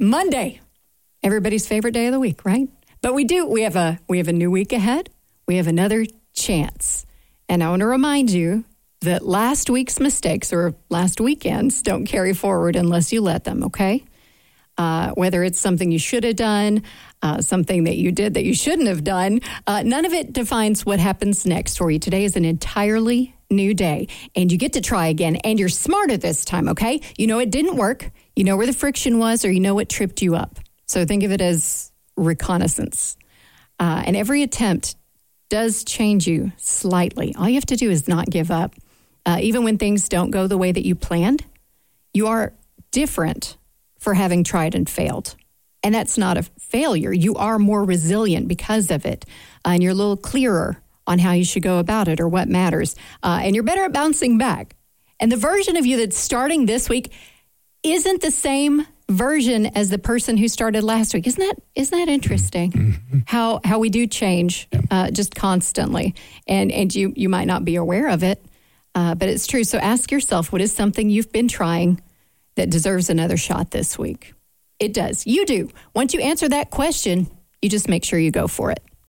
Monday, everybody's favorite day of the week, right? But we have a new week ahead. We have another chance. And I want to remind you that last week's mistakes or last weekends don't carry forward unless you let them, okay? Whether it's something you should have done, something that you did that you shouldn't have done, none of it defines what happens next for you. Today is an entirely new day, and you get to try again, and you're smarter this time, okay? You know it didn't work, you know where the friction was, or you know what tripped you up. So think of it as reconnaissance. And every attempt does change you slightly. All you have to do is not give up. Even when things don't go the way that you planned, you are different for having tried and failed. And that's not a failure. You are more resilient because of it. And you're a little clearer on how you should go about it or what matters. And you're better at bouncing back. And the version of you that's starting this week isn't the same version as the person who started last week. Isn't that interesting? Mm-hmm. How we do change just constantly. And you might not be aware of it, but it's true. So ask yourself, what is something you've been trying that deserves another shot this week? It does. You do. Once you answer that question, you just make sure you go for it.